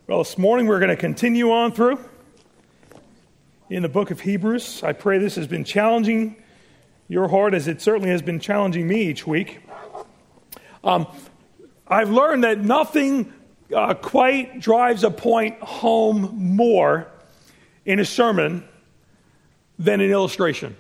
Well, this morning we're going to continue on through in the book of Hebrews. I pray this has been challenging your heart as it certainly has been challenging me each week. I've learned that nothing quite drives a point home more in a sermon than an illustration.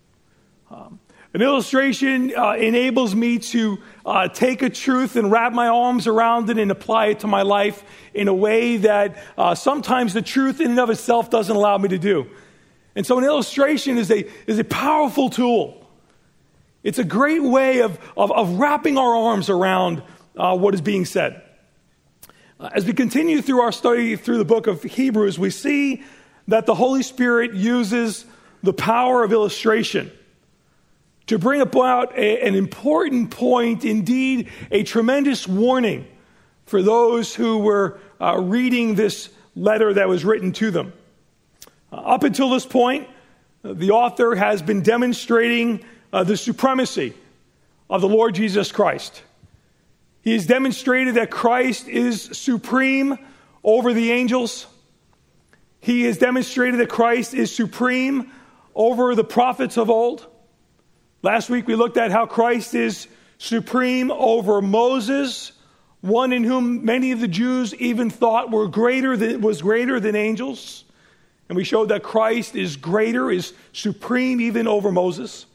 An illustration enables me to take a truth and wrap my arms around it and apply it to my life in a way that sometimes the truth in and of itself doesn't allow me to do. And so an illustration is a powerful tool. It's a great way of wrapping our arms around what is being said. As we continue through our study through the book of Hebrews, we see that the Holy Spirit uses the power of illustration to bring about an important point, indeed a tremendous warning for those who were reading this letter that was written to them. Up until this point, the author has been demonstrating the supremacy of the Lord Jesus Christ. He has demonstrated that Christ is supreme over the angels. He has demonstrated that Christ is supreme over the prophets of old. Last week we looked at how Christ is supreme over Moses, one in whom many of the Jews even thought was greater than angels. And we showed that Christ is supreme even over Moses.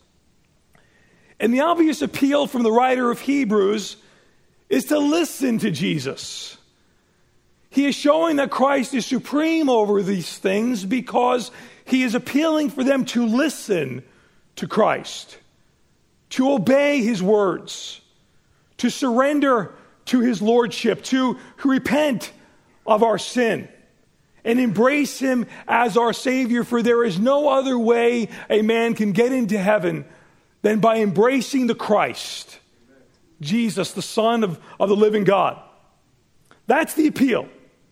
And the obvious appeal from the writer of Hebrews is to listen to Jesus. He is showing that Christ is supreme over these things because he is appealing for them to listen to Christ, to obey his words, to surrender to his lordship, to repent of our sin and embrace him as our Savior. For there is no other way a man can get into heaven than by embracing the Christ, Jesus, the Son of the living God. That's the appeal.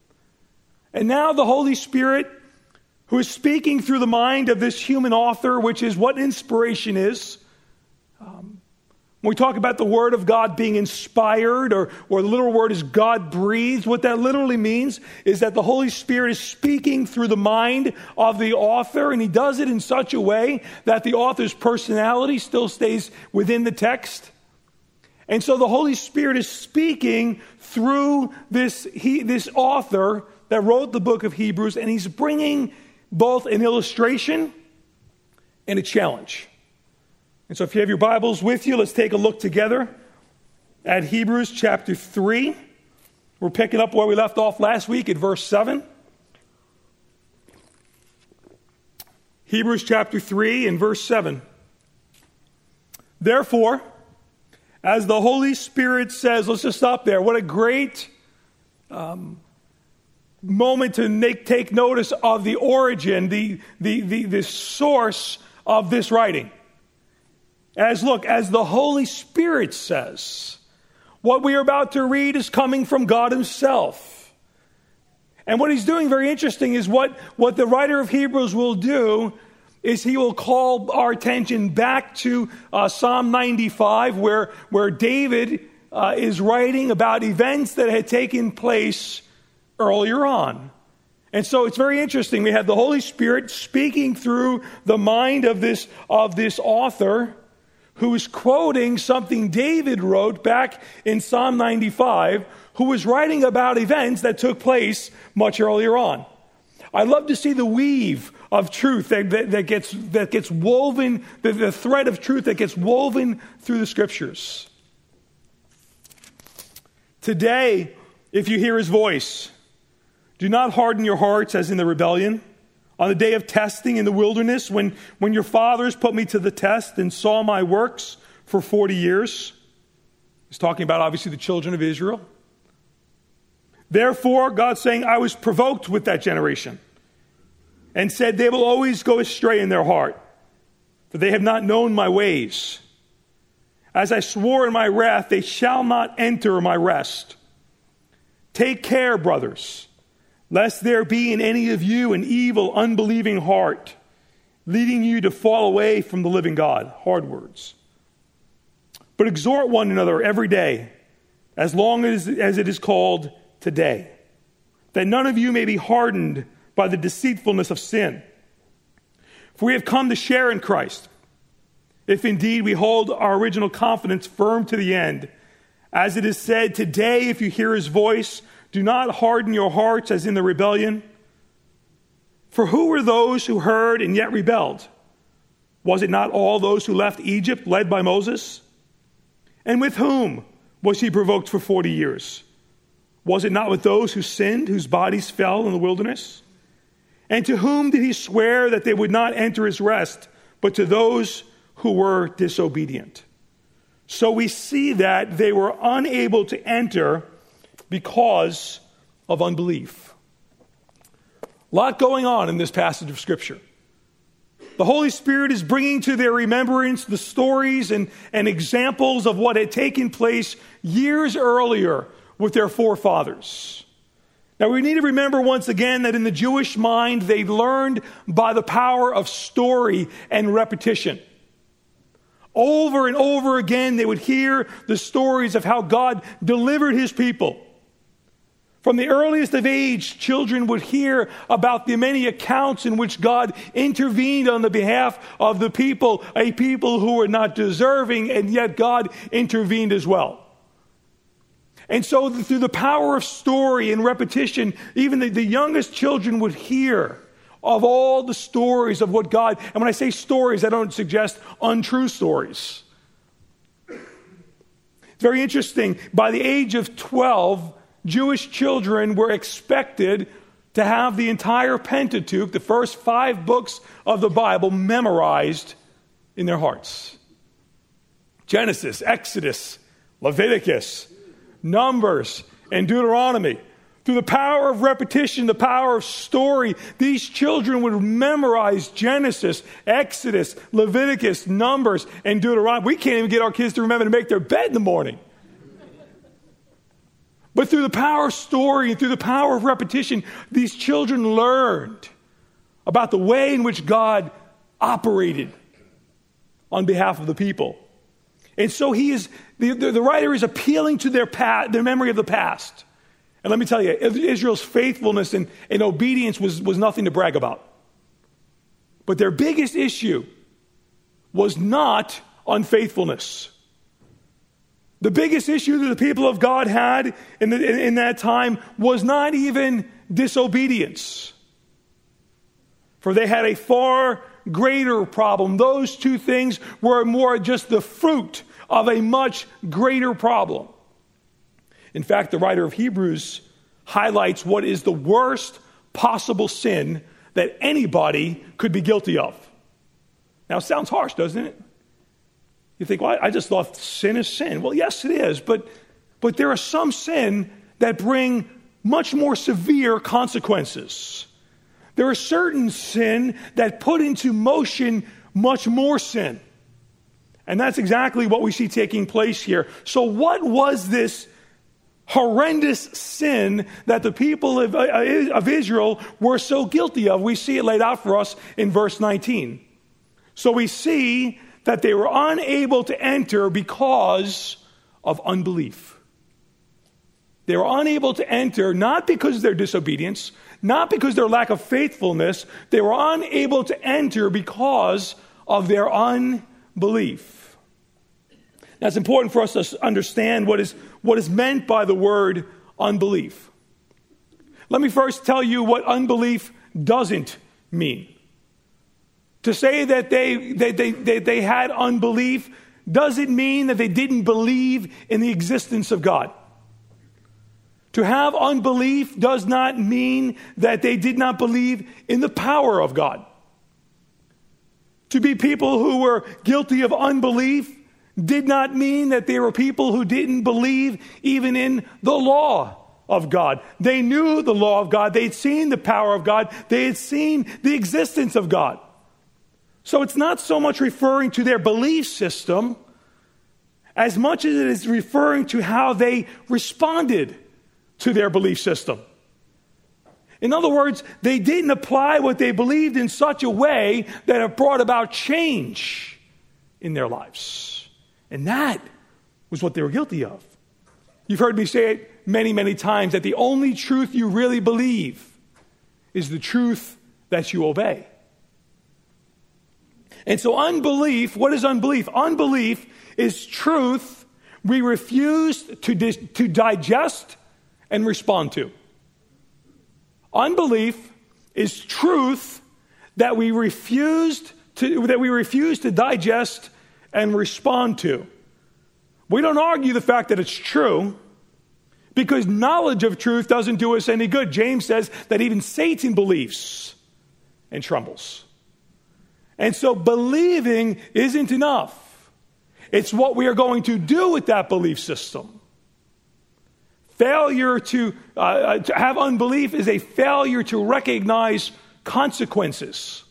And now the Holy Spirit, who is speaking through the mind of this human author, which is what inspiration is. When we talk about the Word of God being inspired, or the literal word is God-breathed, what that literally means is that the Holy Spirit is speaking through the mind of the author, and he does it in such a way that the author's personality still stays within the text. And so the Holy Spirit is speaking through this author that wrote the book of Hebrews, and he's bringing both an illustration and a challenge. And so if you have your Bibles with you, let's take a look together at Hebrews chapter 3. We're picking up where we left off last week at verse 7. Hebrews chapter 3 and verse 7. Therefore, as the Holy Spirit says, let's just stop there. What a great moment to take notice of the origin, the source of this writing. As the Holy Spirit says, what we are about to read is coming from God himself. And what he's doing, very interesting, is what the writer of Hebrews will do is he will call our attention back to Psalm 95, where David is writing about events that had taken place earlier on. And so it's very interesting. We have the Holy Spirit speaking through the mind of this author, who is quoting something David wrote back in Psalm 95, who was writing about events that took place much earlier on. I love to see the weave of truth that gets woven, the thread of truth that gets woven through the Scriptures. Today, if you hear his voice, do not harden your hearts as in the rebellion. On the day of testing in the wilderness, when your fathers put me to the test and saw my works for 40 years. He's talking about, obviously, the children of Israel. Therefore, God's saying, I was provoked with that generation and said, they will always go astray in their heart, for they have not known my ways. As I swore in my wrath, they shall not enter my rest. Take care, brothers, lest there be in any of you an evil, unbelieving heart, leading you to fall away from the living God. Hard words. But exhort one another every day, as long as it is called today, that none of you may be hardened by the deceitfulness of sin. For we have come to share in Christ, if indeed we hold our original confidence firm to the end. As it is said, today if you hear his voice, do not harden your hearts as in the rebellion. For who were those who heard and yet rebelled? Was it not all those who left Egypt led by Moses? And with whom was he provoked for 40 years? Was it not with those who sinned, whose bodies fell in the wilderness? And to whom did he swear that they would not enter his rest, but to those who were disobedient? So we see that they were unable to enter because of unbelief. A lot going on in this passage of Scripture. The Holy Spirit is bringing to their remembrance the stories and examples of what had taken place years earlier with their forefathers. Now we need to remember once again that in the Jewish mind, they learned by the power of story and repetition. Over and over again, they would hear the stories of how God delivered his people. From the earliest of age, children would hear about the many accounts in which God intervened on the behalf of the people, a people who were not deserving, and yet God intervened as well. And so through the power of story and repetition, even the youngest children would hear of all the stories of what God, and when I say stories, I don't suggest untrue stories. It's very interesting. By the age of 12, Jewish children were expected to have the entire Pentateuch, the first 5 books of the Bible, memorized in their hearts. Genesis, Exodus, Leviticus, Numbers, and Deuteronomy. Through the power of repetition, the power of story, these children would memorize Genesis, Exodus, Leviticus, Numbers, and Deuteronomy. We can't even get our kids to remember to make their bed in the morning. But through the power of story and through the power of repetition, these children learned about the way in which God operated on behalf of the people. And so the writer is appealing to their memory of the past. And let me tell you, Israel's faithfulness and obedience was nothing to brag about. But their biggest issue was not unfaithfulness. The biggest issue that the people of God had in that time was not even disobedience. For they had a far greater problem. Those two things were more just the fruit of a much greater problem. In fact, the writer of Hebrews highlights what is the worst possible sin that anybody could be guilty of. Now, it sounds harsh, doesn't it? You think, well, I just thought sin is sin. Well, yes, it is, but there are some sin that bring much more severe consequences. There are certain sin that put into motion much more sin. And that's exactly what we see taking place here. So what was this horrendous sin that the people of Israel were so guilty of? We see it laid out for us in verse 19. So we see that they were unable to enter because of unbelief. They were unable to enter not because of their disobedience, not because of their lack of faithfulness. They were unable to enter because of their unbelief. Now, it's important for us to understand what is meant by the word unbelief. Let me first tell you what unbelief doesn't mean. To say that they had unbelief doesn't mean that they didn't believe in the existence of God. To have unbelief does not mean that they did not believe in the power of God. To be people who were guilty of unbelief did not mean that they were people who didn't believe even in the law of God. They knew the law of God. They'd seen the power of God. They had seen the existence of God. So it's not so much referring to their belief system as much as it is referring to how they responded to their belief system. In other words, they didn't apply what they believed in such a way that it brought about change in their lives. And that was what they were guilty of. You've heard me say it many, many times, that the only truth you really believe is the truth that you obey. And so unbelief, what is unbelief? Unbelief is truth we refuse to digest and respond to. Unbelief is truth that we refuse to digest and respond to. We don't argue the fact that it's true, because knowledge of truth doesn't do us any good. James says that even Satan believes and trembles. And so believing isn't enough. It's what we are going to do with that belief system. Failure to have unbelief is a failure to recognize consequences.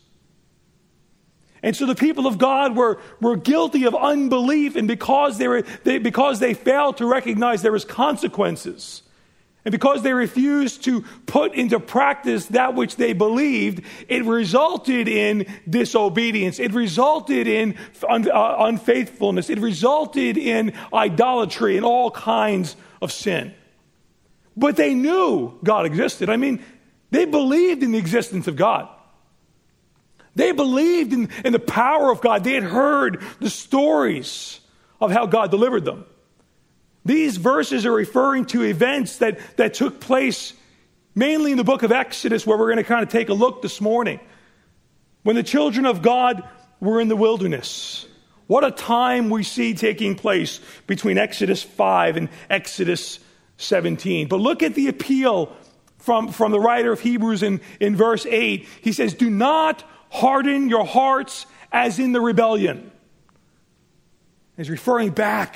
And so the people of God were guilty of unbelief, and because they failed to recognize there was consequences, and because they refused to put into practice that which they believed, it resulted in disobedience. It resulted in unfaithfulness. It resulted in idolatry and all kinds of sin. But they knew God existed. I mean, they believed in the existence of God. They believed in the power of God. They had heard the stories of how God delivered them. These verses are referring to events that took place mainly in the book of Exodus, where we're going to kind of take a look this morning. When the children of God were in the wilderness. What a time we see taking place between Exodus 5 and Exodus 17. But look at the appeal from the writer of Hebrews in verse 8. He says, "Do not harden your hearts as in the rebellion." He's referring back.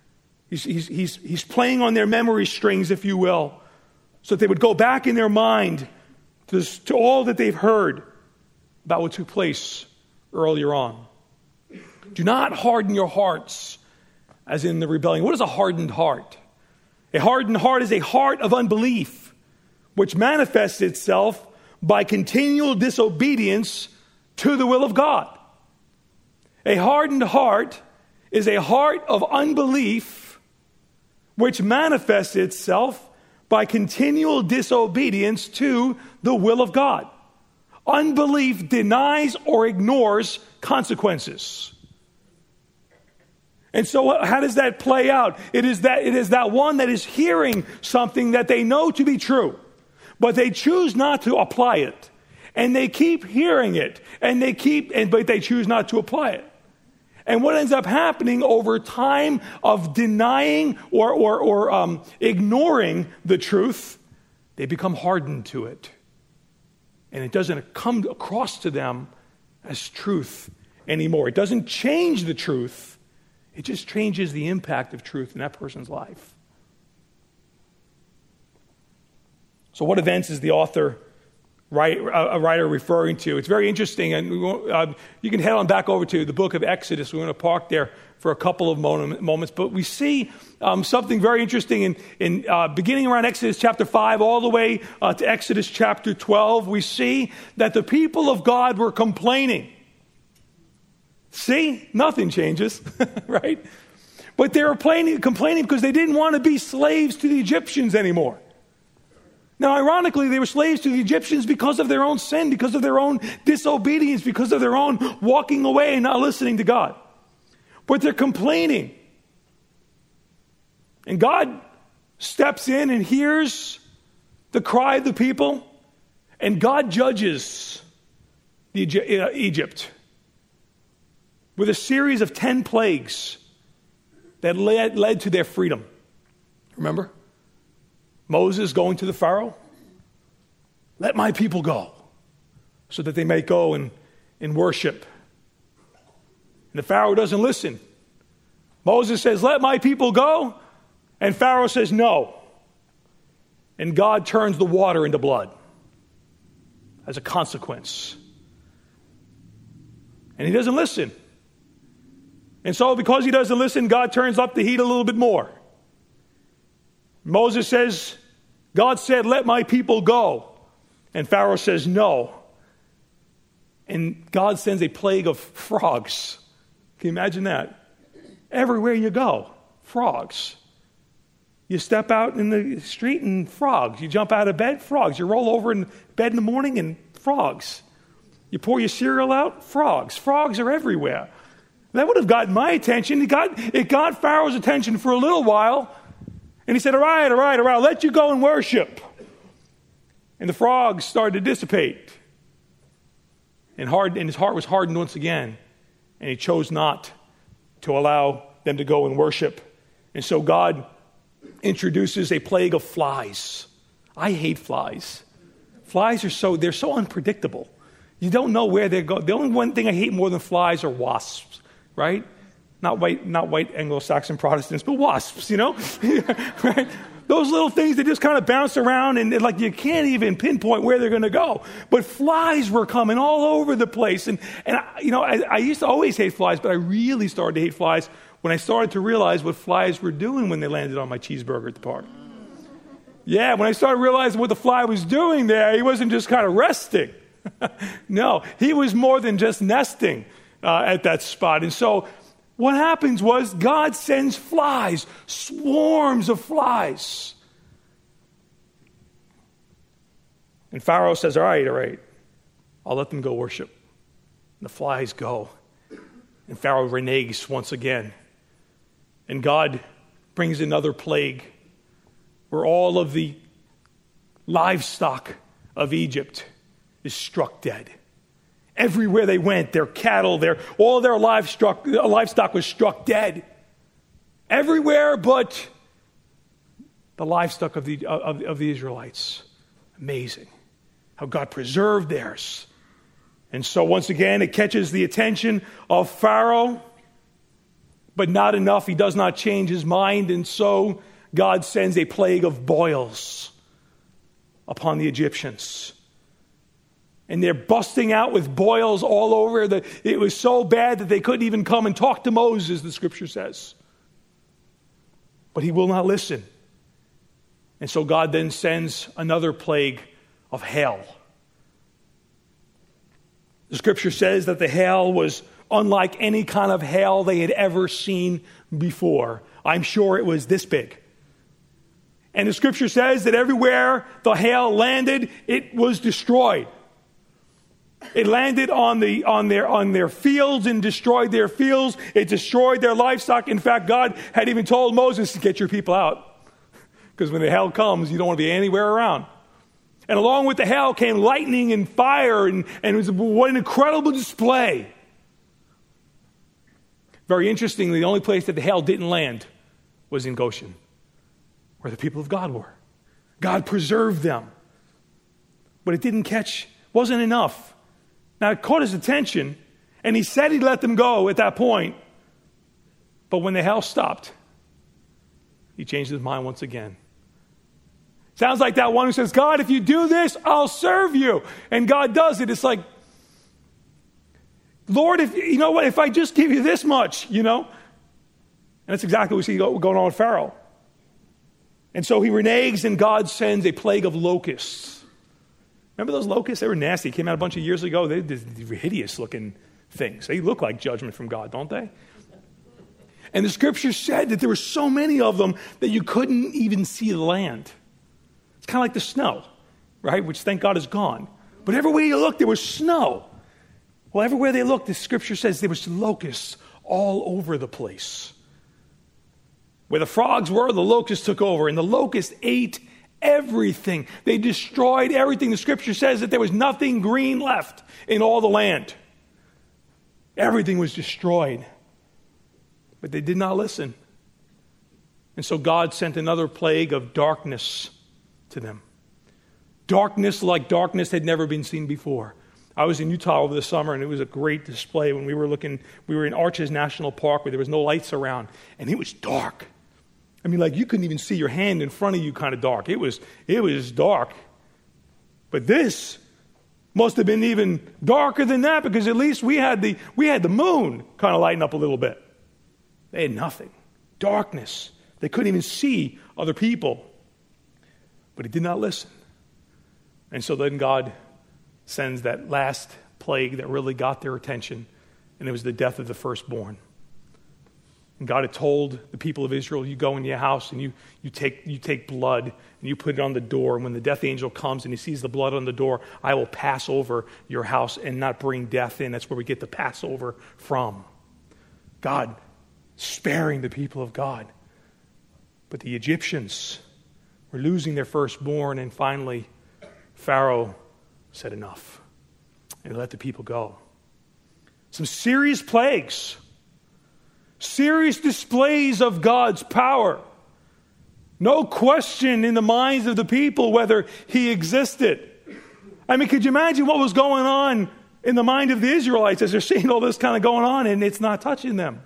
He's playing on their memory strings, if you will, so that they would go back in their mind to all that they've heard about what took place earlier on. Do not harden your hearts as in the rebellion. What is a hardened heart? A hardened heart is a heart of unbelief, which manifests itself by continual disobedience to the will of God. A hardened heart is a heart of unbelief which manifests itself by continual disobedience to the will of God. Unbelief denies or ignores consequences. And so how does that play out? It is that one that is hearing something that they know to be true, but they choose not to apply it. And they keep hearing it, but they choose not to apply it. And what ends up happening over time of denying or ignoring the truth, they become hardened to it. And it doesn't come across to them as truth anymore. It doesn't change the truth. It just changes the impact of truth in that person's life. So what events is the a writer referring to? It's very interesting, and you can head on back over to the book of Exodus. We're going to park there for a couple of moments, but we see something very interesting in beginning around Exodus chapter 5 all the way to Exodus chapter 12. We see that the people of God were complaining. See, nothing changes, right? But they were complaining because they didn't want to be slaves to the Egyptians anymore. Now, ironically, they were slaves to the Egyptians because of their own sin, because of their own disobedience, because of their own walking away and not listening to God. But they're complaining. And God steps in and hears the cry of the people, and God judges Egypt with a series of 10 plagues that led to their freedom. Remember? Moses going to the Pharaoh, "Let my people go," so that they may go and worship. And the Pharaoh doesn't listen. Moses says, "Let my people go," and Pharaoh says, "No." And God turns the water into blood as a consequence. And he doesn't listen. And so because he doesn't listen, God turns up the heat a little bit more. Moses says, God said, "Let my people go." And Pharaoh says, "No." And God sends a plague of frogs. Can you imagine that? Everywhere you go, frogs. You step out in the street and frogs. You jump out of bed, frogs. You roll over in bed in the morning and frogs. You pour your cereal out, frogs. Frogs are everywhere. That would have gotten my attention. It got Pharaoh's attention for a little while. And he said, all right, I'll let you go and worship. And the frogs started to dissipate. And his heart was hardened once again. And he chose not to allow them to go and worship. And so God introduces a plague of flies. I hate flies. Flies they're so unpredictable. You don't know where they're going. The only one thing I hate more than flies are wasps, right? Not white Anglo-Saxon Protestants, but wasps, right? Those little things that just kind of bounce around and like you can't even pinpoint where they're going to go. But flies were coming all over the place. And I used to always hate flies, but I really started to hate flies when I started to realize what flies were doing when they landed on my cheeseburger at the park. Yeah, when I started realizing what the fly was doing there, he wasn't just kind of resting. No, he was more than just nesting at that spot. And so what happens was God sends flies, swarms of flies. And Pharaoh says, all right, I'll let them go worship. And the flies go. And Pharaoh reneges once again. And God brings another plague where all of the livestock of Egypt is struck dead. Everywhere they went, their cattle, all their livestock was struck dead. Everywhere but the livestock of the Israelites. Amazing how God preserved theirs. And so once again, it catches the attention of Pharaoh, but not enough. He does not change his mind, and so God sends a plague of boils upon the Egyptians. And they're busting out with boils all over. It was so bad that they couldn't even come and talk to Moses, the scripture says. But he will not listen. And so God then sends another plague of hail. The scripture says that the hail was unlike any kind of hail they had ever seen before. I'm sure it was this big. And the scripture says that everywhere the hail landed, it was destroyed. It landed on their fields and destroyed their fields. It destroyed their livestock. In fact, God had even told Moses to get your people out. Because when the hail comes, you don't want to be anywhere around. And along with the hail came lightning and fire, and it was what an incredible display. Very interestingly, the only place that the hail didn't land was in Goshen, where the people of God were. God preserved them. But it wasn't enough. Now, it caught his attention, and he said he'd let them go at that point. But when the hail stopped, he changed his mind once again. Sounds like that one who says, God, if you do this, I'll serve you. And God does it. It's like, Lord, if I just give you this much, And that's exactly what we see going on with Pharaoh. And so he reneges, and God sends a plague of locusts. Remember those locusts? They were nasty. Came out a bunch of years ago. They were hideous-looking things. They look like judgment from God, don't they? And the scripture said that there were so many of them that you couldn't even see the land. It's kind of like the snow, right? Which, thank God, is gone. But everywhere you looked, there was snow. Well, everywhere they looked, the scripture says there was locusts all over the place. Where the frogs were, the locusts took over, and the locusts ate everything. They destroyed everything. The scripture says that there was nothing green left in all the land. Everything was destroyed. But they did not listen. And so God sent another plague of darkness to them. Darkness like darkness had never been seen before. I was in Utah over the summer, and it was a great display when we were in Arches National Park where there was no lights around, and it was dark. I mean, like you couldn't even see your hand in front of you kind of dark. It was dark. But this must have been even darker than that, because at least we had the moon kind of lighting up a little bit. They had nothing. Darkness. They couldn't even see other people. But he did not listen. And so then God sends that last plague that really got their attention, and it was the death of the firstborn. And God had told the people of Israel, you go in your house and you take blood and you put it on the door. And when the death angel comes and he sees the blood on the door, I will pass over your house and not bring death in. That's where we get the Passover from. God sparing the people of God. But the Egyptians were losing their firstborn, and finally Pharaoh said enough and let the people go. Some serious plagues, serious displays of God's power. No question in the minds of the people whether he existed. I mean, could you imagine what was going on in the mind of the Israelites as they're seeing all this kind of going on and it's not touching them?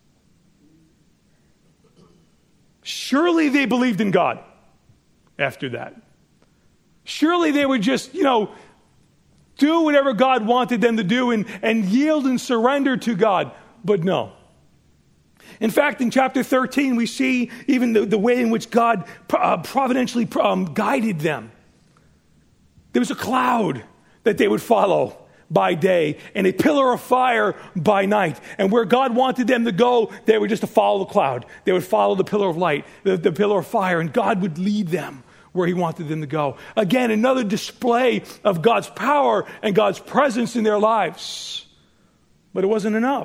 Surely they believed in God after that. Surely they would just, do whatever God wanted them to do and yield and surrender to God. But no. In fact, in chapter 13, we see even the way in which God providentially guided them. There was a cloud that they would follow by day and a pillar of fire by night. And where God wanted them to go, they were just to follow the cloud. They would follow the pillar of light, the pillar of fire, and God would lead them where he wanted them to go. Again, another display of God's power and God's presence in their lives. But it wasn't enough.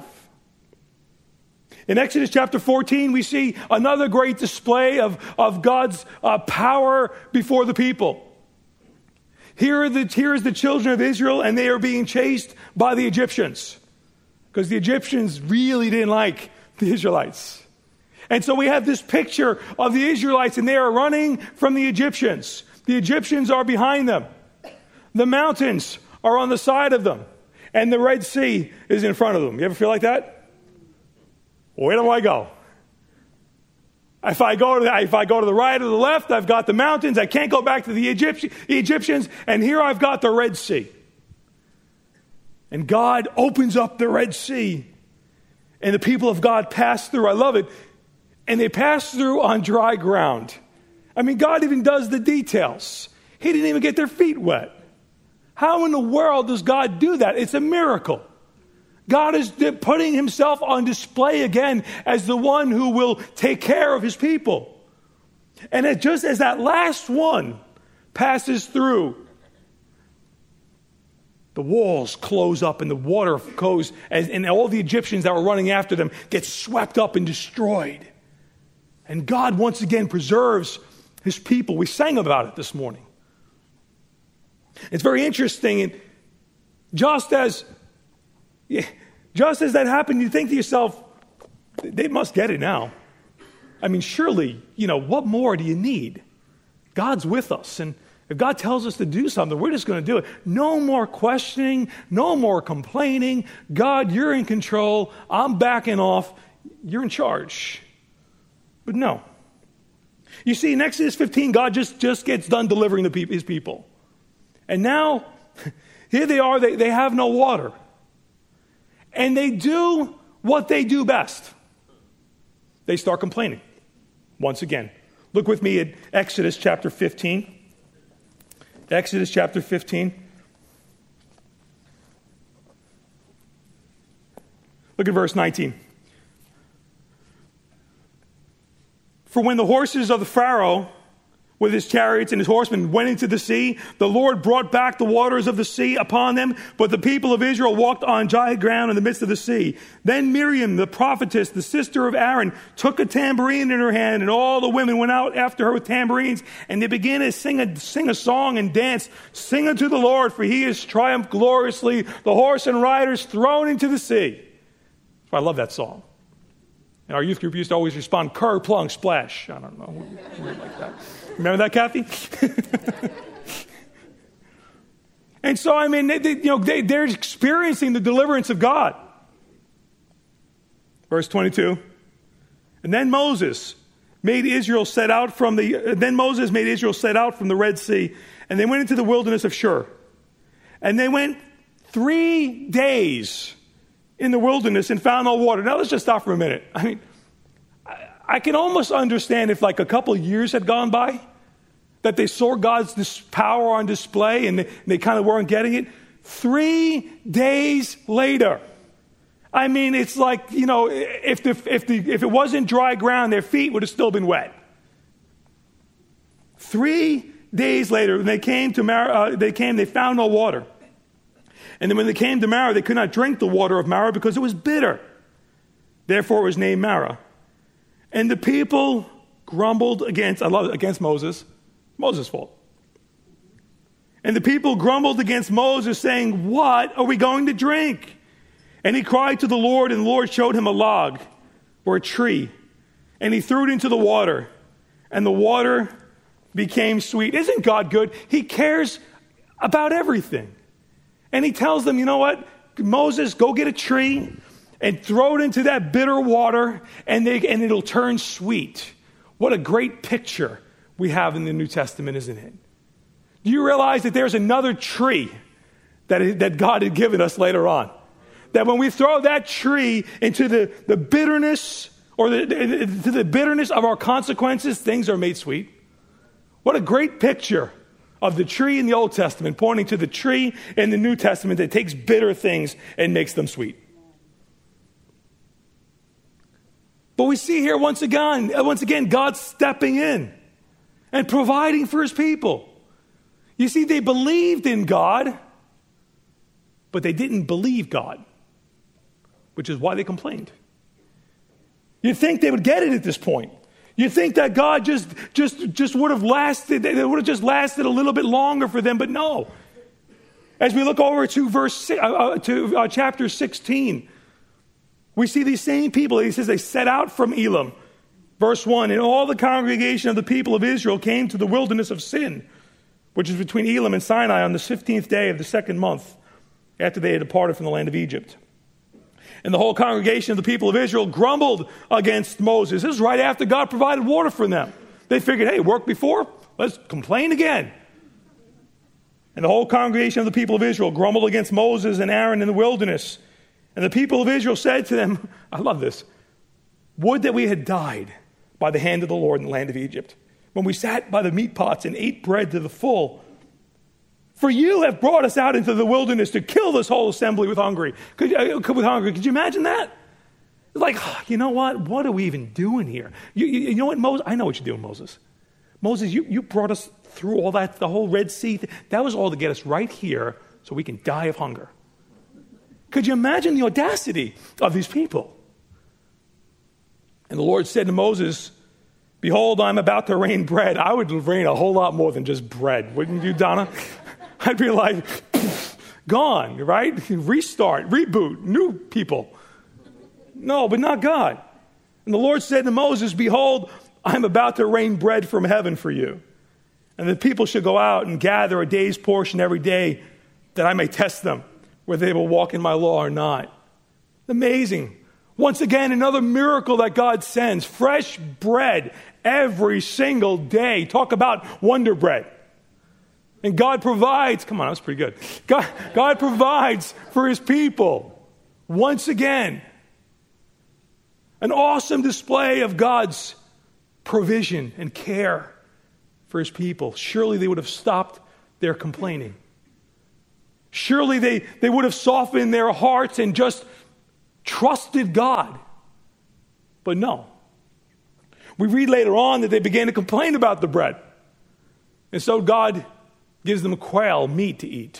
In Exodus chapter 14, we see another great display of God's power before the people. Here is the children of Israel, and they are being chased by the Egyptians because the Egyptians really didn't like the Israelites. And so we have this picture of the Israelites, and they are running from the Egyptians. The Egyptians are behind them. The mountains are on the side of them, and the Red Sea is in front of them. You ever feel like that? Where do I go? If I go to the right or the left, I've got the mountains. I can't go back to the Egyptians, and here I've got the Red Sea. And God opens up the Red Sea, and the people of God pass through. I love it. And they pass through on dry ground. I mean, God even does the details. He didn't even get their feet wet. How in the world does God do that? It's a miracle. God is putting himself on display again as the one who will take care of his people. And just as that last one passes through, the walls close up and the water goes, and all the Egyptians that were running after them get swept up and destroyed. And God once again preserves his people. We sang about it this morning. It's very interesting. And just as that happened, you think to yourself, they must get it now. I mean, surely, what more do you need? God's with us. And if God tells us to do something, we're just going to do it. No more questioning, no more complaining. God, you're in control. I'm backing off. You're in charge. But no. You see, in Exodus 15, God just gets done delivering his people. And now, here they are, they have no water. And they do what they do best. They start complaining. Once again. Look with me at Exodus chapter 15. Exodus chapter 15. Look at verse 19. For when the horses of the Pharaoh with his chariots and his horsemen went into the sea, the Lord brought back the waters of the sea upon them, but the people of Israel walked on dry ground in the midst of the sea. Then Miriam, the prophetess, the sister of Aaron, took a tambourine in her hand, and all the women went out after her with tambourines, and they began to sing a song and dance. Sing unto the Lord, for he has triumphed gloriously, the horse and riders thrown into the sea. So I love that song. And our youth group used to always respond, "Cur, plung, splash." I don't know. Weird like that. Remember that, Kathy? And so, I mean, they're experiencing the deliverance of God. Verse 22. And then Moses made Israel set out from the Red Sea, and they went into the wilderness of Shur. And they went 3 days in the wilderness and found no water. Now let's just stop for a minute. I mean, I can almost understand if like a couple of years had gone by, that they saw God's power on display and they kind of weren't getting it. 3 days later, I mean, it's like, if it wasn't dry ground, their feet would have still been wet. 3 days later, when they came to Marah, they found no water. And then when they came to Marah, they could not drink the water of Marah because it was bitter. Therefore, it was named Marah. And the people grumbled against Moses. Moses' fault. And the people grumbled against Moses, saying, "What are we going to drink?" And he cried to the Lord, and the Lord showed him a log or a tree. And he threw it into the water, and the water became sweet. Isn't God good? He cares about everything. And he tells them, you know what? Moses, go get a tree and throw it into that bitter water, and it'll turn sweet. What a great picture we have in the New Testament, isn't it? Do you realize that there's another tree that God had given us later on? That when we throw that tree into the bitterness or the bitterness of our consequences, things are made sweet. What a great picture of the tree in the Old Testament pointing to the tree in the New Testament that takes bitter things and makes them sweet. But we see here once again, God stepping in and providing for his people. You see, they believed in God, but they didn't believe God, which is why they complained. You'd think they would get it at this point. You'd think that God just would have lasted, it would have just lasted a little bit longer for them, but no. As we look over to chapter 16, we see these same people. He says they set out from Elim. Verse 1, and all the congregation of the people of Israel came to the wilderness of Sin, which is between Elim and Sinai, on the 15th day of the second month after they had departed from the land of Egypt. And the whole congregation of the people of Israel grumbled against Moses. This is right after God provided water for them. They figured, hey, it worked before, let's complain again. And the whole congregation of the people of Israel grumbled against Moses and Aaron in the wilderness. And the people of Israel said to them, I love this, would that we had died by the hand of the Lord in the land of Egypt, when we sat by the meat pots and ate bread to the full. For you have brought us out into the wilderness to kill this whole assembly with hunger. Could you imagine that? It's like, you know what? What are we even doing here? You know what, Moses? I know what you're doing, Moses. Moses, you brought us through all that, the whole Red Sea. That was all to get us right here so we can die of hunger. Could you imagine the audacity of these people? And the Lord said to Moses, behold, I'm about to rain bread. I would rain a whole lot more than just bread. Wouldn't you, Donna? I'd be like, gone, right? Restart, reboot, new people. No, but not God. And the Lord said to Moses, behold, I'm about to rain bread from heaven for you. And the people should go out and gather a day's portion every day, that I may test them, whether they will walk in my law or not. Amazing. Once again, another miracle that God sends. Fresh bread every single day. Talk about wonder bread. And God provides. Come on, that was pretty good. God provides for his people. Once again, an awesome display of God's provision and care for his people. Surely they would have stopped their complaining. Surely they would have softened their hearts and just trusted God. But no. We read later on that they began to complain about the bread. And so God gives them quail, meat to eat.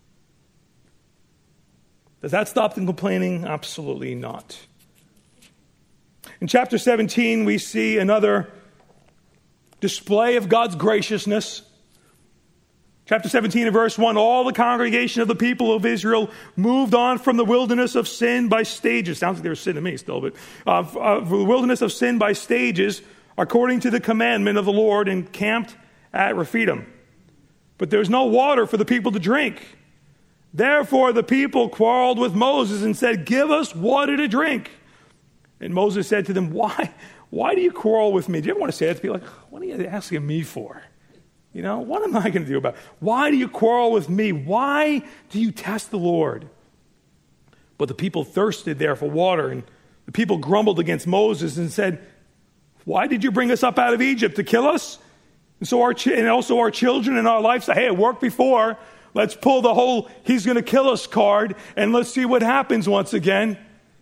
Does that stop them complaining? Absolutely not. In chapter 17, we see another display of God's graciousness. Chapter 17 and verse 1, all the congregation of the people of Israel moved on from the wilderness of Sin by stages. Sounds like they were sin to me still, but the wilderness of Sin by stages, according to the commandment of the Lord, and camped at Rephidim. But there was no water for the people to drink. Therefore the people quarreled with Moses and said, give us water to drink. And Moses said to them, why do you quarrel with me? Do you ever want to say that to people? Like, what are you asking me for? You know, what am I going to do about it? Why do you quarrel with me? Why do you test the Lord? But the people thirsted there for water, and the people grumbled against Moses and said, why did you bring us up out of Egypt to kill us? And so also our children and our life say, hey, it worked before. Let's pull the whole he's going to kill us card, and let's see what happens once again.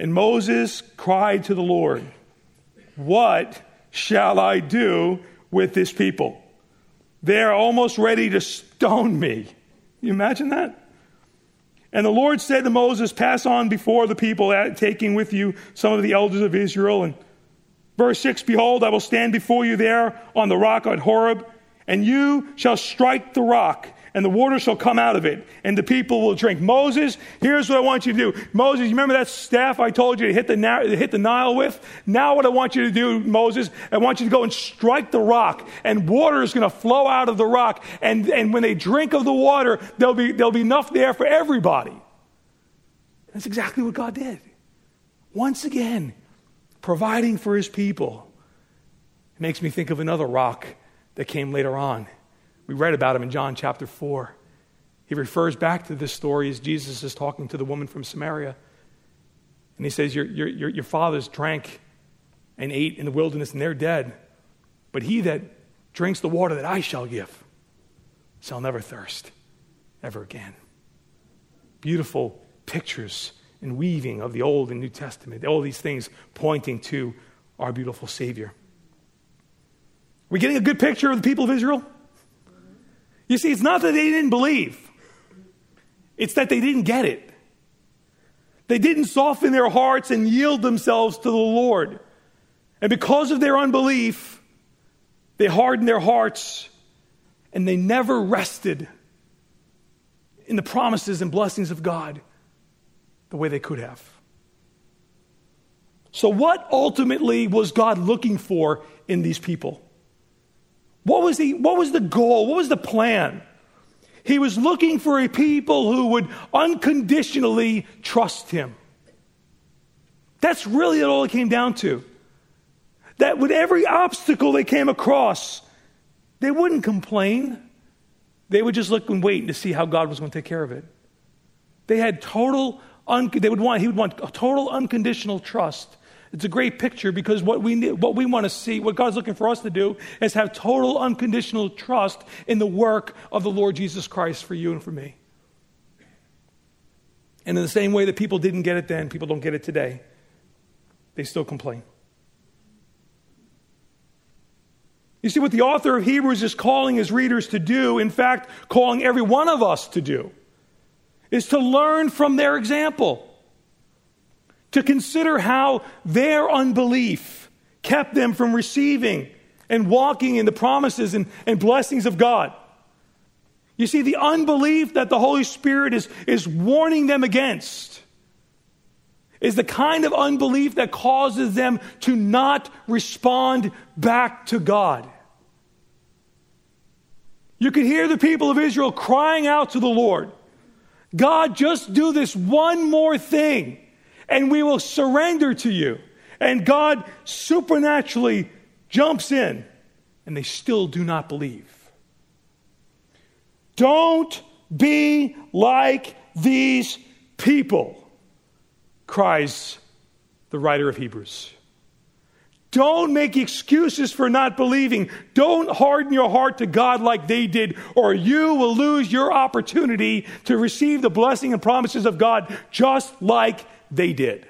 And Moses cried to the Lord, "What shall I do with this people? They're almost ready to stone me." Can you imagine that? And the Lord said to Moses, "Pass on before the people, taking with you some of the elders of Israel." And verse 6, "Behold, I will stand before you there on the rock at Horeb, and you shall strike the rock, and the water shall come out of it, and the people will drink." Moses, here's what I want you to do. Moses, you remember that staff I told you to hit the Nile with? Now what I want you to do, Moses, I want you to go and strike the rock, and water is going to flow out of the rock, and when they drink of the water, there'll be enough there for everybody. That's exactly what God did. Once again, providing for his people. It makes me think of another rock that came later on. We read about him in John chapter 4. He refers back to this story as Jesus is talking to the woman from Samaria. And he says, your fathers drank and ate in the wilderness, and they're dead. But he that drinks the water that I shall give shall never thirst ever again. Beautiful pictures and weaving of the Old and New Testament. All these things pointing to our beautiful Savior. We're getting a good picture of the people of Israel. You see, it's not that they didn't believe. It's that they didn't get it. They didn't soften their hearts and yield themselves to the Lord. And because of their unbelief, they hardened their hearts and they never rested in the promises and blessings of God the way they could have. So what ultimately was God looking for in these people? What was the goal? What was the plan? He was looking for a people who would unconditionally trust him. That's really all it came down to. That with every obstacle they came across, they wouldn't complain. They would just look and wait to see how God was going to take care of it. They had he would want a total unconditional trust. It's a great picture because what we want to see, what God's looking for us to do, is have total unconditional trust in the work of the Lord Jesus Christ for you and for me. And in the same way that people didn't get it then, people don't get it today. They still complain. You see, what the author of Hebrews is calling his readers to do, in fact, calling every one of us to do, is to learn from their example. To consider how their unbelief kept them from receiving and walking in the promises and blessings of God. You see, the unbelief that the Holy Spirit is warning them against is the kind of unbelief that causes them to not respond back to God. You could hear the people of Israel crying out to the Lord, "God, just do this one more thing, and we will surrender to you." And God supernaturally jumps in, and they still do not believe. Don't be like these people, cries the writer of Hebrews. Don't make excuses for not believing. Don't harden your heart to God like they did, or you will lose your opportunity to receive the blessing and promises of God just like they did.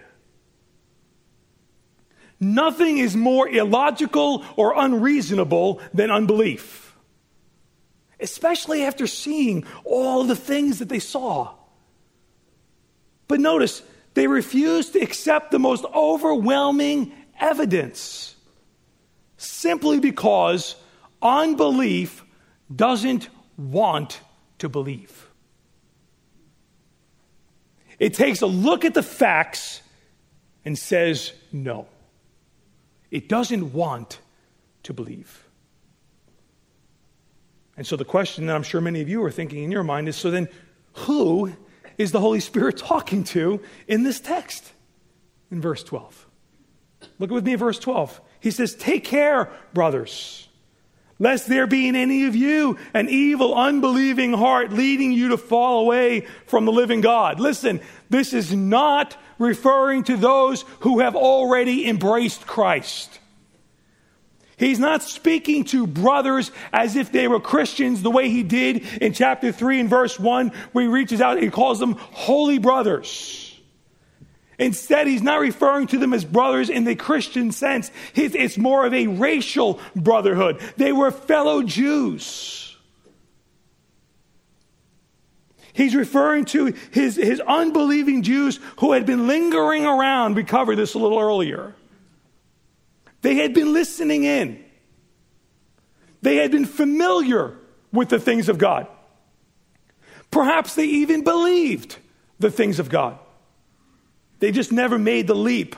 Nothing is more illogical or unreasonable than unbelief, especially after seeing all the things that they saw. But notice, they refused to accept the most overwhelming evidence simply because unbelief doesn't want to believe. It takes a look at the facts and says no. It doesn't want to believe. And so the question that I'm sure many of you are thinking in your mind is, so then who is the Holy Spirit talking to in this text? In verse 12. Look with me at verse 12. He says, "Take care, brothers, lest there be in any of you an evil, unbelieving heart leading you to fall away from the living God." Listen, this is not referring to those who have already embraced Christ. He's not speaking to brothers as if they were Christians the way he did in chapter 3 and verse 1, where he reaches out and he calls them holy brothers. Instead, he's not referring to them as brothers in the Christian sense. It's more of a racial brotherhood. They were fellow Jews. He's referring to his unbelieving Jews who had been lingering around. We covered this a little earlier. They had been listening in. They had been familiar with the things of God. Perhaps they even believed the things of God. They just never made the leap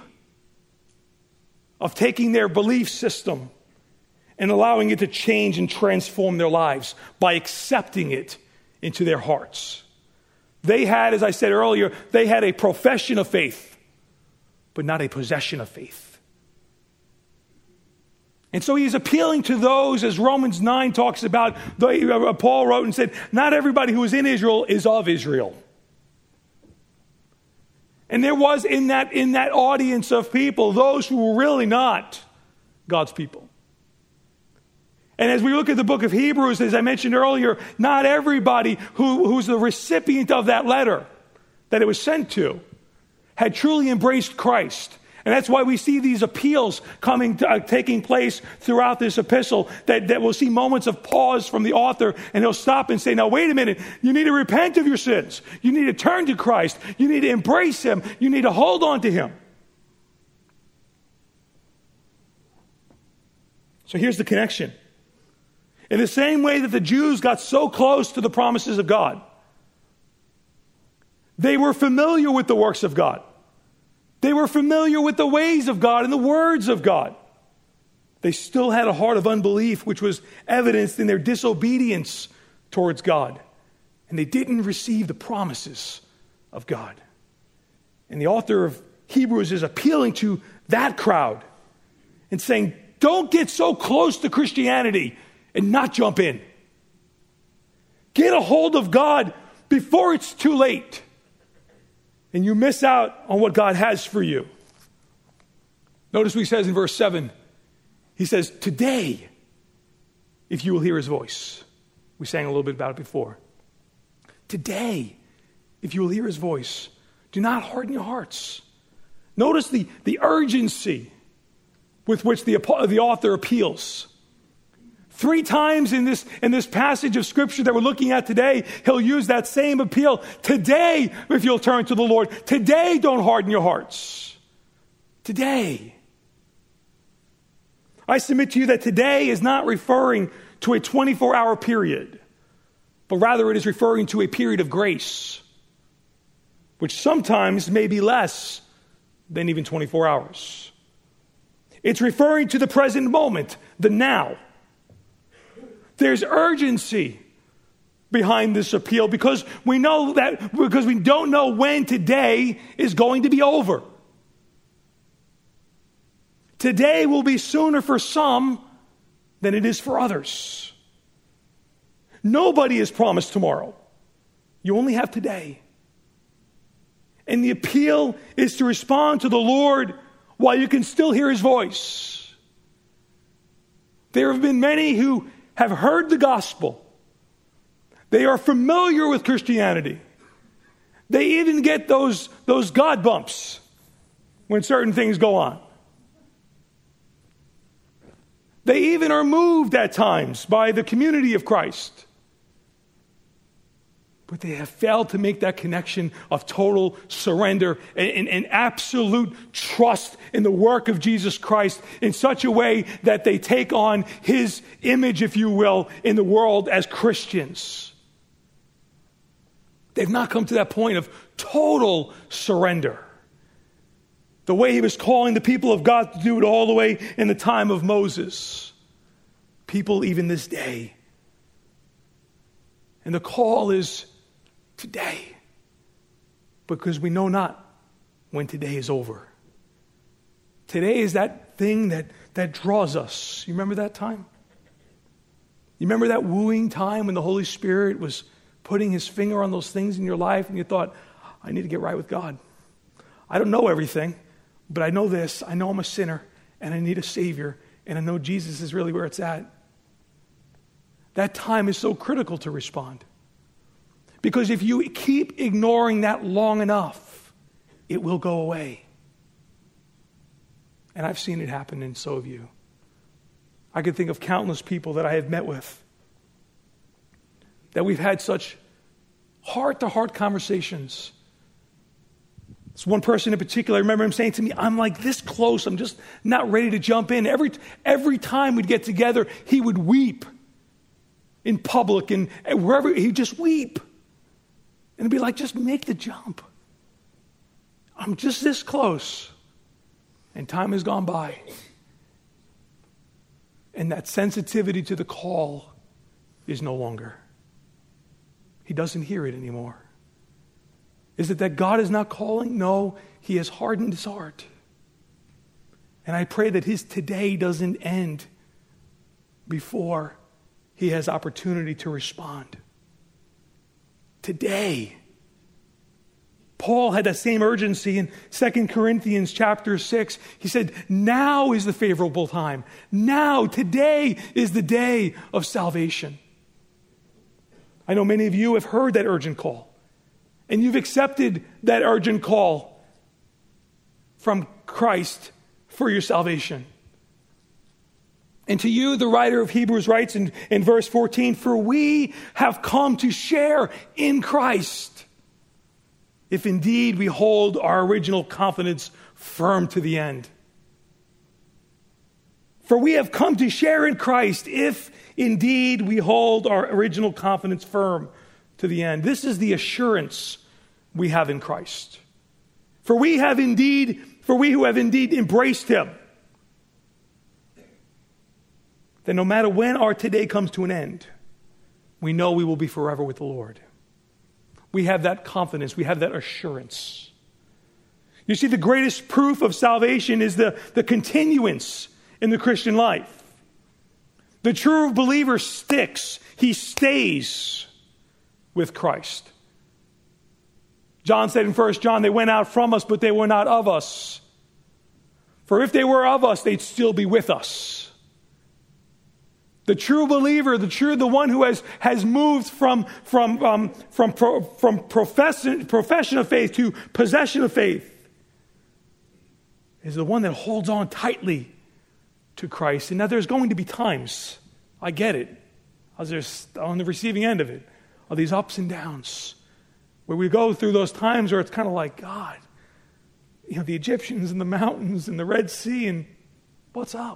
of taking their belief system and allowing it to change and transform their lives by accepting it into their hearts. They had, as I said earlier, they had a profession of faith, but not a possession of faith. And so he's appealing to those, as Romans 9 talks about, Paul wrote and said, not everybody who is in Israel is of Israel. And there was in that audience of people, those who were really not God's people. And as we look at the book of Hebrews, as I mentioned earlier, not everybody who's the recipient of that letter that it was sent to had truly embraced Christ. And that's why we see these appeals taking place throughout this epistle, that we'll see moments of pause from the author, and he'll stop and say, now wait a minute, you need to repent of your sins. You need to turn to Christ. You need to embrace him. You need to hold on to him. So here's the connection. In the same way that the Jews got so close to the promises of God, they were familiar with the works of God. They were familiar with the ways of God and the words of God. They still had a heart of unbelief, which was evidenced in their disobedience towards God. And they didn't receive the promises of God. And the author of Hebrews is appealing to that crowd and saying, don't get so close to Christianity and not jump in. Get a hold of God before it's too late. And you miss out on what God has for you. Notice what he says in verse 7. He says, today, if you will hear his voice. We sang a little bit about it before. Today, if you will hear his voice, do not harden your hearts. Notice the urgency with which the author appeals. 3 times in this passage of Scripture that we're looking at today, he'll use that same appeal. Today, if you'll turn to the Lord. Today, don't harden your hearts. Today. I submit to you that today is not referring to a 24-hour period, but rather it is referring to a period of grace, which sometimes may be less than even 24 hours. It's referring to the present moment, the now. There's urgency behind this appeal because we don't know when today is going to be over. Today will be sooner for some than it is for others. Nobody is promised tomorrow. You only have today. And the appeal is to respond to the Lord while you can still hear his voice. There have been many who have heard the gospel. They are familiar with Christianity. They even get those God bumps when certain things go on. They even are moved at times by the community of Christ. But they have failed to make that connection of total surrender and absolute trust in the work of Jesus Christ in such a way that they take on his image, if you will, in the world as Christians. They've not come to that point of total surrender. The way he was calling the people of God to do it all the way in the time of Moses. People even this day. And the call is today, because we know not when today is over. Today is that thing that draws us. You remember that time? You remember that wooing time when the Holy Spirit was putting his finger on those things in your life and you thought, I need to get right with God. I don't know everything, but I know this. I know I'm a sinner and I need a Savior, and I know Jesus is really where it's at. That time is so critical to respond. Because if you keep ignoring that long enough, it will go away. And I've seen it happen, and so have you. I could think of countless people that I have met with, that we've had such heart-to-heart conversations. This one person in particular, I remember him saying to me, I'm like this close, I'm just not ready to jump in. Every time we'd get together, he would weep in public and wherever, he'd just weep. And it'd be like, just make the jump. I'm just this close. And time has gone by. And that sensitivity to the call is no longer. He doesn't hear it anymore. Is it that God is not calling? No, he has hardened his heart. And I pray that his today doesn't end before he has opportunity to respond. Today. Paul had that same urgency in 2 Corinthians chapter 6. He said, now is the favorable time. Now, today is the day of salvation. I know many of you have heard that urgent call. And you've accepted that urgent call from Christ for your salvation. And to you, the writer of Hebrews writes in verse 14, for we have come to share in Christ, if indeed we hold our original confidence firm to the end. For we have come to share in Christ, if indeed we hold our original confidence firm to the end. This is the assurance we have in Christ. For we who have indeed embraced him, that no matter when our today comes to an end, we know we will be forever with the Lord. We have that confidence. We have that assurance. You see, the greatest proof of salvation is the continuance in the Christian life. The true believer sticks. He stays with Christ. John said in 1 John, they went out from us, but they were not of us. For if they were of us, they'd still be with us. The true believer, the one who has moved from profession of faith to possession of faith, is the one that holds on tightly to Christ. And now there's going to be times, I get it, I was on the receiving end of it, of these ups and downs, where we go through those times where it's kind of like, God, the Egyptians and the mountains and the Red Sea, and what's up?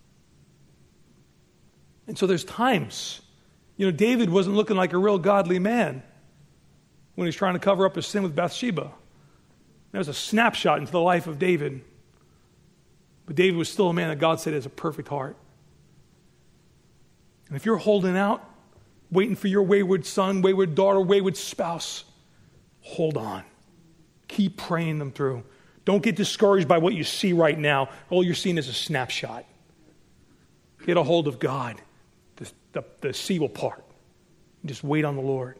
And so there's times, David wasn't looking like a real godly man when he's trying to cover up his sin with Bathsheba. That was a snapshot into the life of David. But David was still a man that God said has a perfect heart. And if you're holding out, waiting for your wayward son, wayward daughter, wayward spouse, hold on. Keep praying them through. Don't get discouraged by what you see right now. All you're seeing is a snapshot. Get a hold of God. The sea will part. Just wait on the Lord.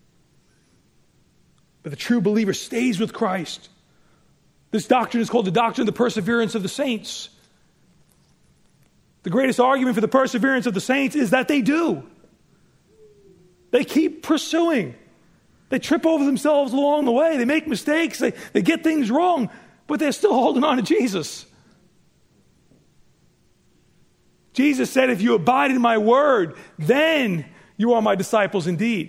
But the true believer stays with Christ. This doctrine is called the doctrine of the perseverance of the saints. The greatest argument for the perseverance of the saints is that they do. They keep pursuing. They trip over themselves along the way. They make mistakes. They get things wrong, but they're still holding on to Jesus. Jesus said, if you abide in my word, then you are my disciples indeed.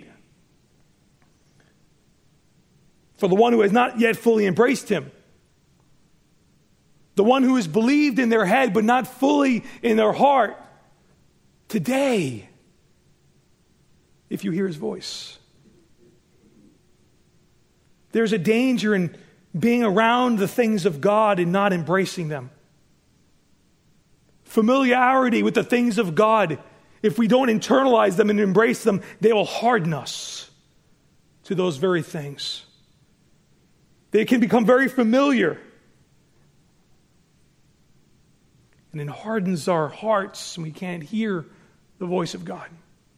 For the one who has not yet fully embraced him, the one who has believed in their head but not fully in their heart, today, if you hear his voice. There's a danger in being around the things of God and not embracing them. Familiarity with the things of God, if we don't internalize them and embrace them, they will harden us to those very things. They can become very familiar. And it hardens our hearts and we can't hear the voice of God.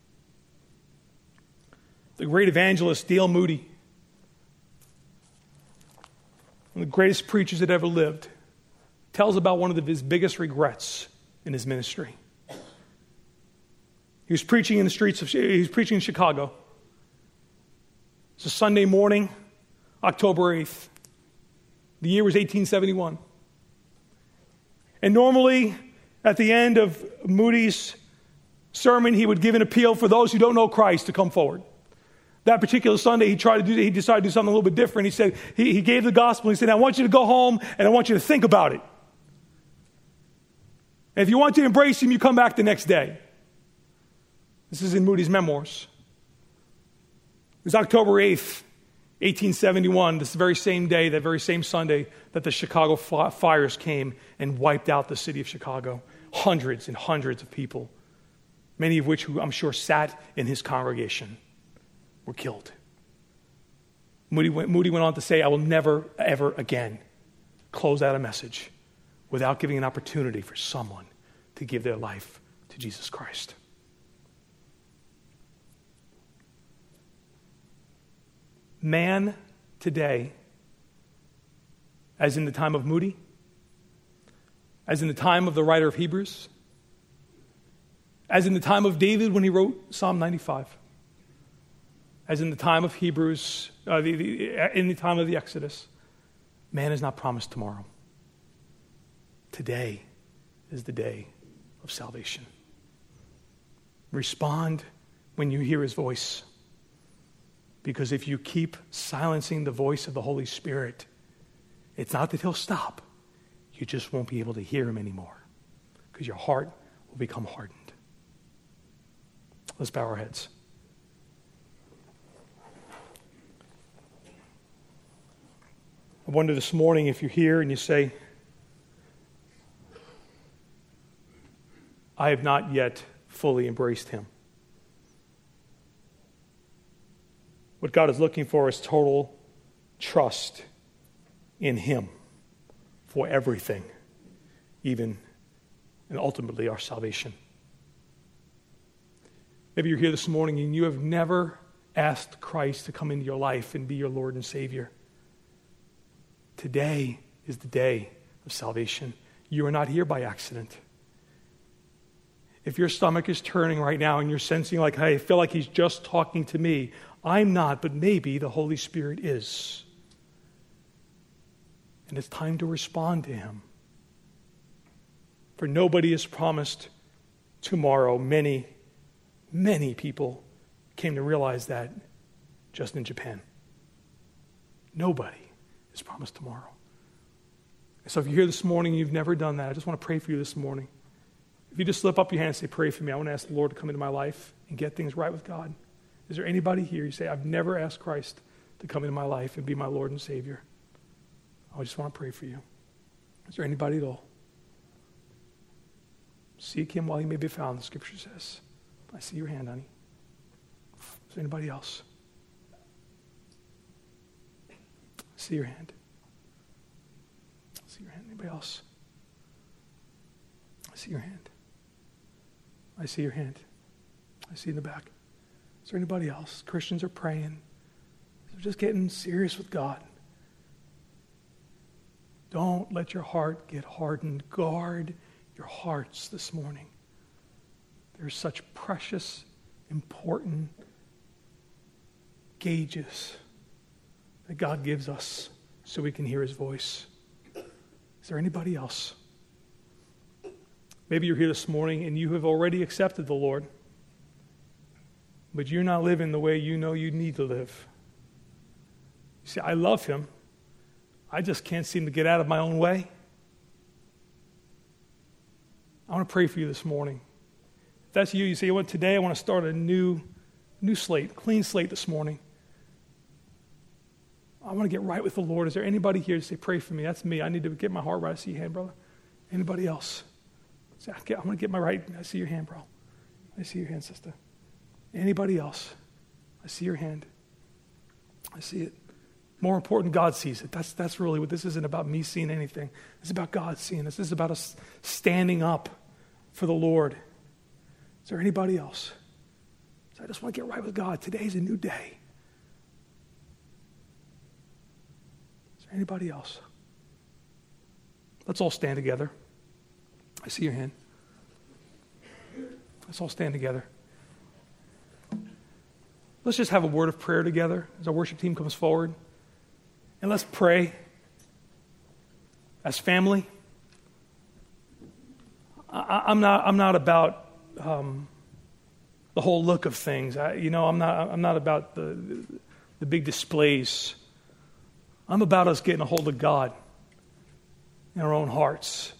The great evangelist Dale Moody, one of the greatest preachers that ever lived, tells about one of his biggest regrets in his ministry. He was preaching in in Chicago. It's a Sunday morning, October 8th. The year was 1871. And normally, at the end of Moody's sermon, he would give an appeal for those who don't know Christ to come forward. That particular Sunday, he decided to do something a little bit different. He said, he gave the gospel, and he said, I want you to go home, and I want you to think about it. And if you want to embrace him, you come back the next day. This is in Moody's memoirs. It was October 8th, 1871, this very same day, that very same Sunday, that the Chicago fires came and wiped out the city of Chicago. Hundreds and hundreds of people, many of which who I'm sure sat in his congregation, were killed. Moody went on to say, I will never, ever again close out a message without giving an opportunity for someone to give their life to Jesus Christ. Man today, as in the time of Moody, as in the time of the writer of Hebrews, as in the time of David when he wrote Psalm 95, as in the time of Hebrews, in the time of the Exodus, man is not promised tomorrow. Today is the day of salvation. Respond when you hear his voice. Because if you keep silencing the voice of the Holy Spirit, it's not that he'll stop. You just won't be able to hear him anymore. Because your heart will become hardened. Let's bow our heads. I wonder this morning if you're here and you say, I have not yet fully embraced him. What God is looking for is total trust in him for everything, even and ultimately our salvation. Maybe you're here this morning and you have never asked Christ to come into your life and be your Lord and Savior. Today is the day of salvation. You are not here by accident. If your stomach is turning right now and you're sensing like, hey, I feel like he's just talking to me, I'm not, but maybe the Holy Spirit is. And it's time to respond to him. For nobody is promised tomorrow. Many, many people came to realize that just in Japan. Nobody is promised tomorrow. So if you're here this morning and you've never done that, I just want to pray for you this morning. If you just slip up your hand and say, pray for me, I want to ask the Lord to come into my life and get things right with God. Is there anybody here you say, I've never asked Christ to come into my life and be my Lord and Savior? I just want to pray for you. Is there anybody at all? Seek him while he may be found, the scripture says. I see your hand, honey. Is there anybody else? I see your hand. I see your hand. Anybody else? I see your hand. I see your hand. I see in the back. Is there anybody else? Christians are praying. They're just getting serious with God. Don't let your heart get hardened. Guard your hearts this morning. There's such precious, important gauges that God gives us so we can hear his voice. Is there anybody else? Maybe you're here this morning and you have already accepted the Lord, but you're not living the way you know you need to live. You say, I love him. I just can't seem to get out of my own way. I want to pray for you this morning. If that's you, you say, you know what, today I want to start a new slate, clean slate this morning. I want to get right with the Lord. Is there anybody here to say, pray for me? That's me. I need to get my heart right. I see your hand, brother. Anybody else? Say, I want to get my right. I see your hand, bro. I see your hand, sister. Anybody else? I see your hand. I see it. More important, God sees it. That's really what this isn't about me seeing anything. It's about God seeing this. This is about us standing up for the Lord. Is there anybody else? So I just want to get right with God. Today's a new day. Is there anybody else? Let's all stand together. I see your hand. Let's all stand together. Let's just have a word of prayer together as our worship team comes forward. And let's pray as family, I'm not about the whole look of things. I'm not about the big displays. I'm about us getting a hold of God in our own hearts.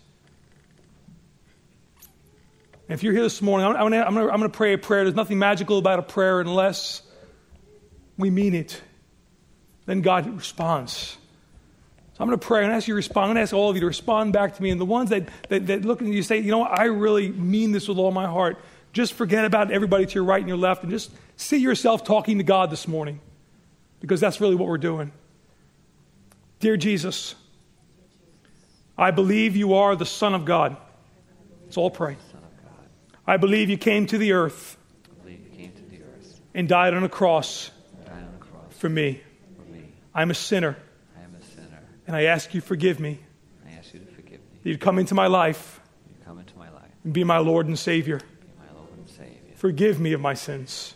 And if you're here this morning, I'm going to pray a prayer. There's nothing magical about a prayer unless we mean it. Then God responds. So I'm going to pray and ask you to respond. I'm going to ask all of you to respond back to me. And the ones that look at you say, you know what, I really mean this with all my heart. Just forget about everybody to your right and your left and just see yourself talking to God this morning. Because that's really what we're doing. Dear Jesus, I believe you are the Son of God. Let's all pray. I believe you came to the earth and died on a cross for me. I'm a sinner. And I ask you to forgive me. You'd come into my life and be my Lord and Savior. Forgive me of my sins.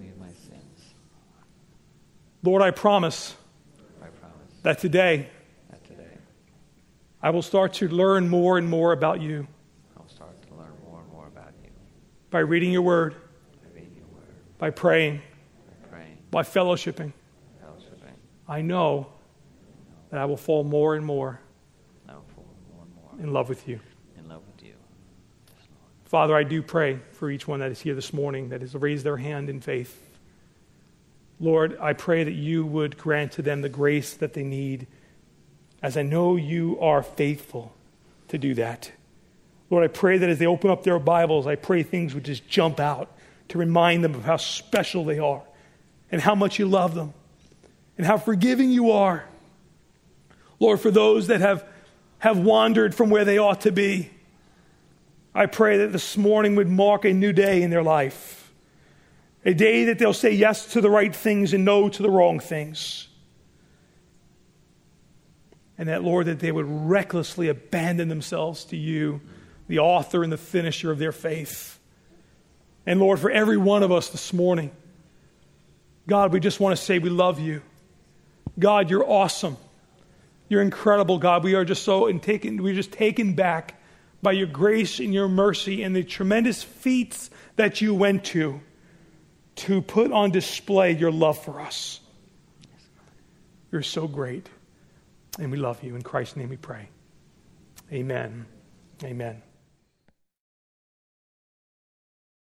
Lord, I promise that today I will start to learn more and more about you. By reading your word, by praying, by fellowshipping. I know that I will fall more and more in love with you. Father, I do pray for each one that is here this morning that has raised their hand in faith. Lord, I pray that you would grant to them the grace that they need, as I know you are faithful to do that. Lord, I pray that as they open up their Bibles, I pray things would just jump out to remind them of how special they are and how much you love them and how forgiving you are. Lord, for those that have wandered from where they ought to be, I pray that this morning would mark a new day in their life. A day that they'll say yes to the right things and no to the wrong things. And that, Lord, that they would recklessly abandon themselves to you, the author and the finisher of their faith. And Lord, for every one of us this morning, God, we just want to say we love you. God, you're awesome. You're incredible, God. We are just we're just taken back by your grace and your mercy and the tremendous feats that you went to put on display your love for us. You're so great. And we love you. In Christ's name we pray. Amen. Amen.